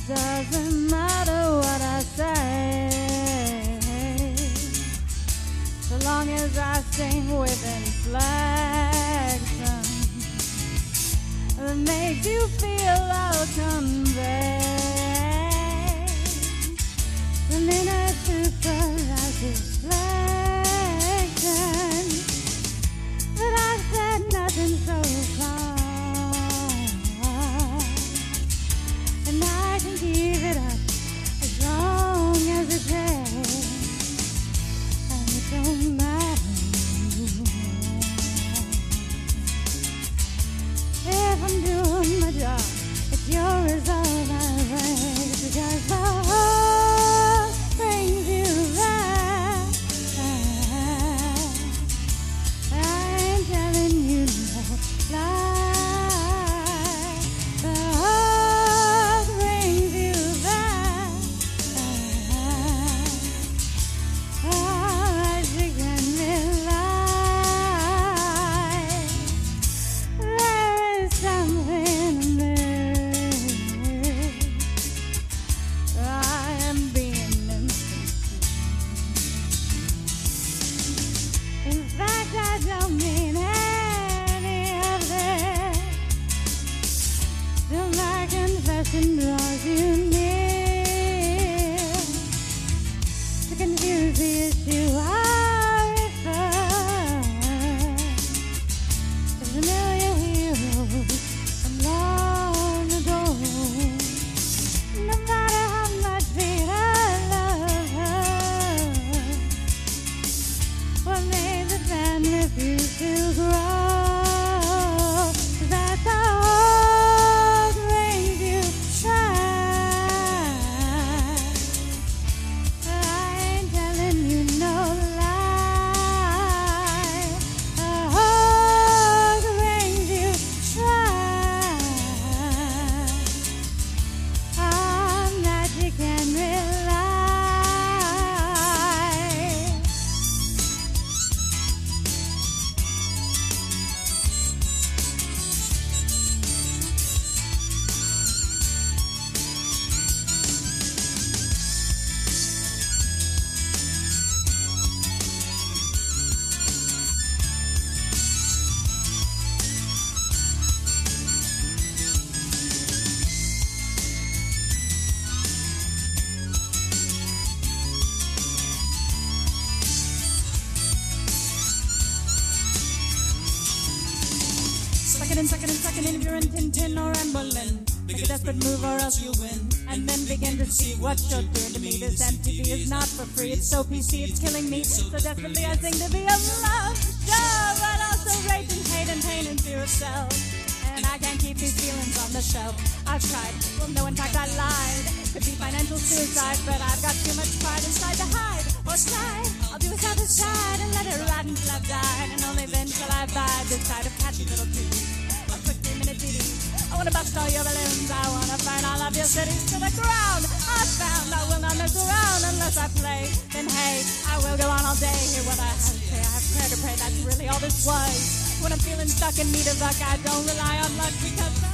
doesn't matter what I say, so long as I sing with inflection that makes you feel I'll convey the minute superlative reflection that I said nothing so far, and I can keep it up as long as it takes, and it don't matter if I'm doing my job. It's your result I raise, because the whole brings you there. I ain't telling you no lie. The whole brings you there. All right, you can rely. There is something amiss. I am being insistent. In fact, I don't mean any of this. Still, my confession draws you near to confuse the issue. I refer to familiar heroes from long ago. No matter how much Peter loved her, what made the band refuse to grow? That the whole brings you try. I ain't telling you no lie. The whole brings you try. On that you can rely. Suck it in if you're in Tintin or Amberlin. Make a desperate move or else you win. And then begin to see what you're doing to me. This MTV is not for free. It's so PC, it's killing me. So desperately I sing to be of love, joy, but also rage and hate and pain and fear of self. And I can't keep these feelings on the shelf. I've tried, well no, in fact I lied. Could be financial suicide, but I've got too much pride inside to hide or slide. I'll do a side to side and let it rot until I've died. And only then shall I bide this side of catchy little tunes. A quick 3-minute ditty. I wanna bust all your balloons. I wanna burn all of your cities to the ground. I found I will not mess around unless I play. Then hey, I will go on all day. Hear what I have to say. I have prayer to pray. That's really all this was. When I'm feeling stuck in need of luck, I don't rely on luck because